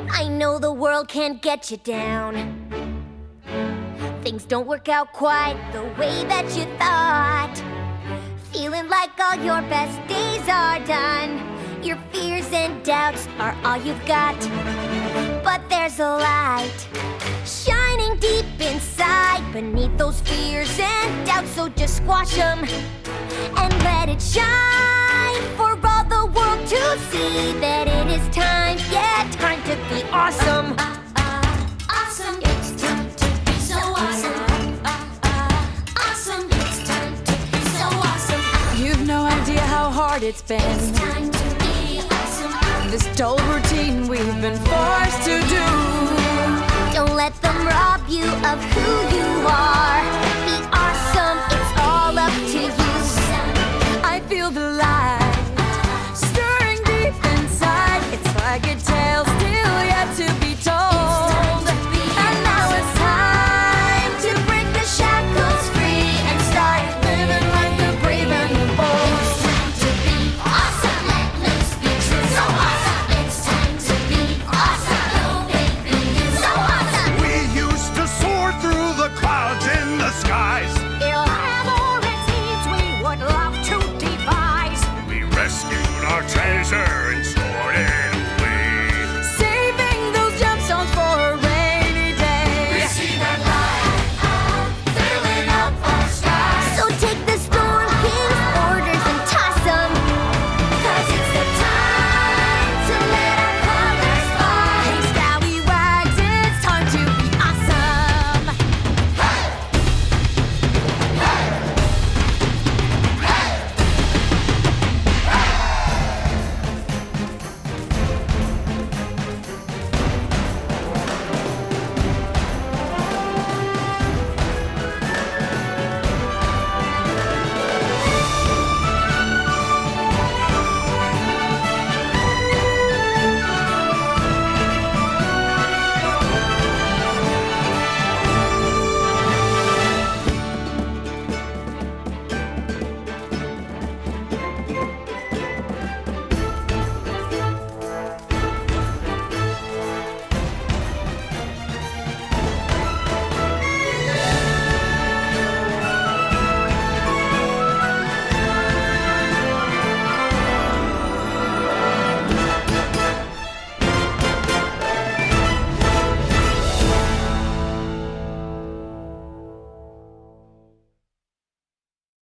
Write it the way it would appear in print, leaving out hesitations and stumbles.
I know the world can't get you down. Things don't work out quite the way that you thought. Feeling like all your best days are done. Your fears and doubts are all you've got. But there's a light shining deep inside, beneath those fears and doubts. So just squash them and let it shine for all the world to see that it is time, yeah, time to be awesome. Awesome, it's time to be so awesome. Awesome, it's time to be so awesome. You've no idea how hard it's been. It's time to be awesome. This dull routine we've been forced to do. Don't let them rob you of who you are.